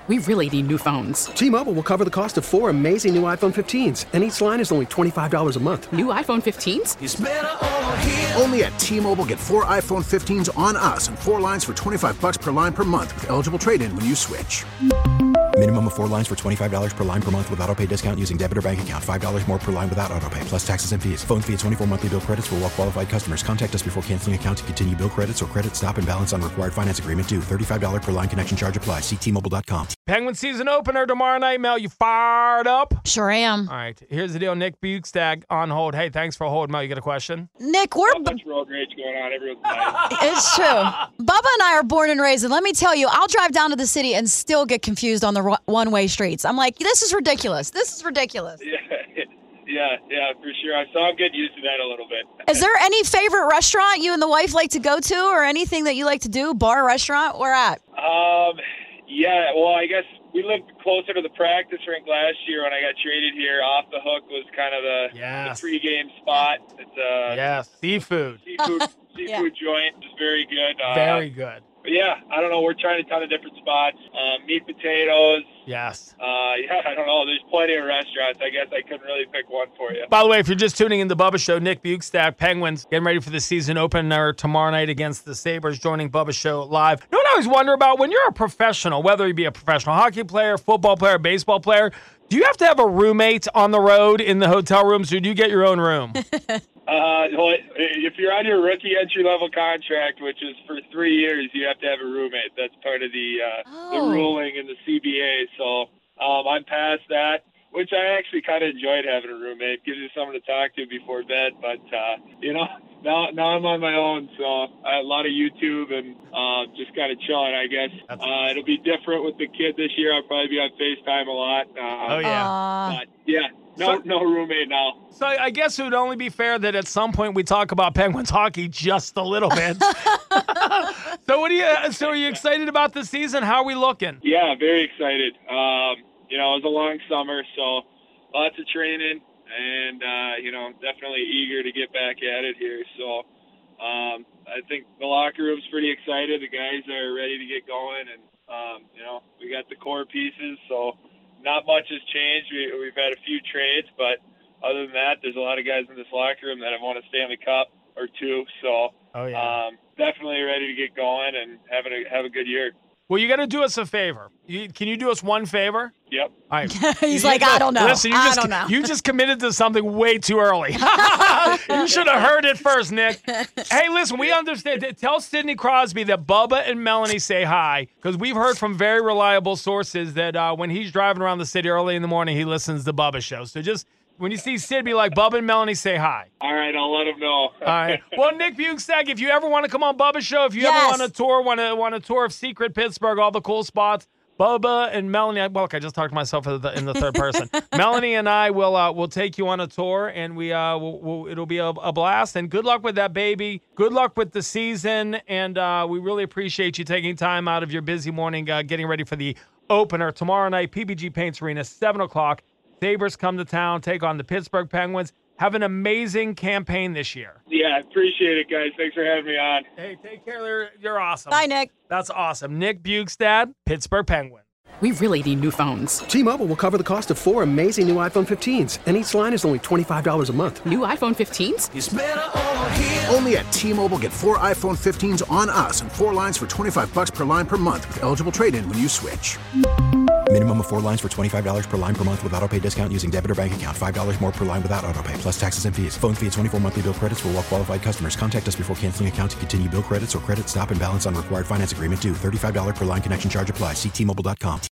We really need new phones. T-Mobile will cover the cost of 4 amazing new iPhone 15s, and each line is only $25 a month. New iPhone 15s? It's better over here. Only at T-Mobile, get 4 iPhone 15s on us and 4 lines for $25 per line per month with eligible trade-in when you switch. Minimum of 4 lines for $25 per line per month with autopay discount using debit or bank account. $5 more per line without autopay, plus taxes and fees. Phone fee at 24 monthly bill credits for well-qualified customers. Contact us before canceling account to continue bill credits or credit stop and balance on required finance agreement due. $35 per line connection charge applies. See T-Mobile.com. Penguin season opener tomorrow night. Mel, you fired up? Sure am. All right. Here's the deal. Nick Bukestad on hold. Hey, thanks for holding. Mel, you got a question? Nick, we're... Not much road rage going on. Everyone's nice. It's true. Bubba and I are born and raised, and let me tell you, I'll drive down to the city and still get confused on the one-way streets. I'm like, this is ridiculous. This is ridiculous. Yeah, for sure. So I'm getting used to that a little bit. Is there any favorite restaurant you and the wife like to go to, or anything that you like to do? Bar, restaurant? Where at? Yeah, well, I guess we lived closer to the practice rink last year when I got traded here. Off the Hook was kind of the pregame spot. It's seafood joint. It's very good. Very good. But yeah, I don't know. We're trying a ton of different spots. Meat potatoes. Yes. I don't know. There's plenty of restaurants. I guess I couldn't really pick one for you. By the way, if you're just tuning in the Bubba Show, Nick Bukestad, Penguins, getting ready for the season opener tomorrow night against the Sabres, joining Bubba Show live. You know what I always wonder about? When you're a professional, whether you be a professional hockey player, football player, baseball player, do you have to have a roommate on the road in the hotel rooms, or do you get your own room? Well, if you're on your rookie entry-level contract, which is for 3 years, you have to have a roommate. That's part of the ruling in the CBA. So I'm past that, which I actually kind of enjoyed having a roommate. Gives you someone to talk to before bed. But, now I'm on my own, so a lot of YouTube and just kind of chilling, I guess. It'll be different with the kid this year. I'll probably be on FaceTime a lot. But, yeah. No roommate now. So I guess it would only be fair that at some point we talk about Penguins hockey just a little bit. So are you excited about the season? How are we looking? Yeah, very excited. It was a long summer, so lots of training and, definitely eager to get back at it here. So I think the locker room's pretty excited. The guys are ready to get going and, we got the core pieces, so not much has changed. We've had a few trades, but other than that, there's a lot of guys in this locker room that have won a Stanley Cup or two. So definitely ready to get going and have a good year. Well, you got to do us a favor. Can you do us one favor? Yep. All right. He's like, I don't know. Listen, I don't know. You just committed to something way too early. You should have heard it first, Nick. Hey, listen, we understand. Tell Sidney Crosby that Bubba and Melanie say hi, because we've heard from very reliable sources that when he's driving around the city early in the morning, he listens to Bubba Show. So just when you see Sid, be like, Bubba and Melanie say hi. All right, I'll let him know. All right. Well, Nick Bukestad, if you ever want to come on Bubba Show, if you ever want a tour, want a tour of Secret Pittsburgh, all the cool spots, Bubba and Melanie. Well, look, I just talked to myself in the third person. Melanie and I will take you on a tour, and it'll be a blast. And good luck with that baby. Good luck with the season, and we really appreciate you taking time out of your busy morning, getting ready for the opener tomorrow night, PPG Paints Arena, 7:00. Sabres come to town, take on the Pittsburgh Penguins. Have an amazing campaign this year. Yeah, appreciate it, guys. Thanks for having me on. Hey, take care. You're awesome. Bye, Nick. That's awesome. Nick Bukestad, Pittsburgh Penguins. We really need new phones. T-Mobile will cover the cost of 4 amazing new iPhone 15s, and each line is only $25 a month. New iPhone 15s? It's better over here. Only at T-Mobile, get 4 iPhone 15s on us and 4 lines for $25 per line per month with eligible trade-in when you switch. Minimum of 4 lines for $25 per line per month with autopay discount using debit or bank account. $5 more per line without autopay, plus taxes and fees. Phone fee at 24 monthly bill credits for well-qualified customers. Contact us before canceling account to continue bill credits or credit stop and balance on required finance agreement due. $35 per line connection charge applies. See T-Mobile.com.